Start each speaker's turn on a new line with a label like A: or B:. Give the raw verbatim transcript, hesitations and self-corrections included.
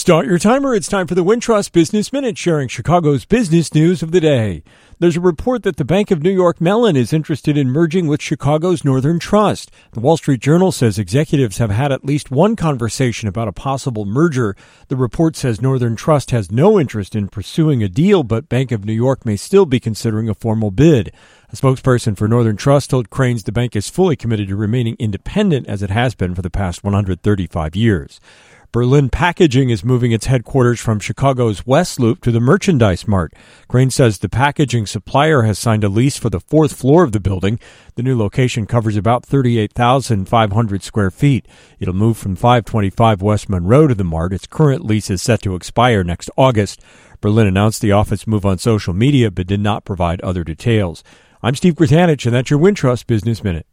A: Start your timer. It's time for the Wintrust Business Minute, sharing Chicago's business news of the day. There's a report that the Bank of New York Mellon is interested in merging with Chicago's Northern Trust. The Wall Street Journal says executives have had at least one conversation about a possible merger. The report says Northern Trust has no interest in pursuing a deal, but Bank of New York may still be considering a formal bid. A spokesperson for Northern Trust told Crain's the bank is fully committed to remaining independent as it has been for the past one hundred thirty-five years. Berlin Packaging is moving its headquarters from Chicago's West Loop to the Merchandise Mart. Crain says the packaging supplier has signed a lease for the fourth floor of the building. The new location covers about thirty-eight thousand five hundred square feet. It'll move from five twenty-five West Monroe to the Mart. Its current lease is set to expire next August. Berlin announced the office move on social media but did not provide other details. I'm Steve Gratanich, and that's your Wintrust Business Minute.